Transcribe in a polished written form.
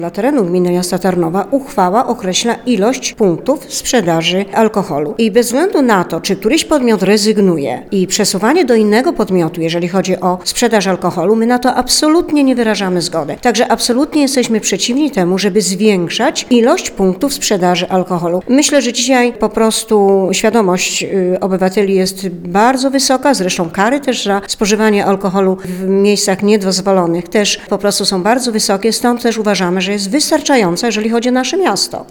Dla terenu gminy miasta Tarnowa uchwała określa ilość punktów sprzedaży alkoholu. I bez względu na to, czy któryś podmiot rezygnuje i przesuwanie do innego podmiotu, jeżeli chodzi o sprzedaż alkoholu, my na to absolutnie nie wyrażamy zgody. Także absolutnie jesteśmy przeciwni temu, żeby zwiększać ilość punktów sprzedaży alkoholu. Myślę, że dzisiaj po prostu świadomość obywateli jest bardzo wysoka, zresztą kary też za spożywanie alkoholu w miejscach niedozwolonych też po prostu są bardzo wysokie, stąd też uważamy, że jest wystarczająca, jeżeli chodzi o nasze miasto.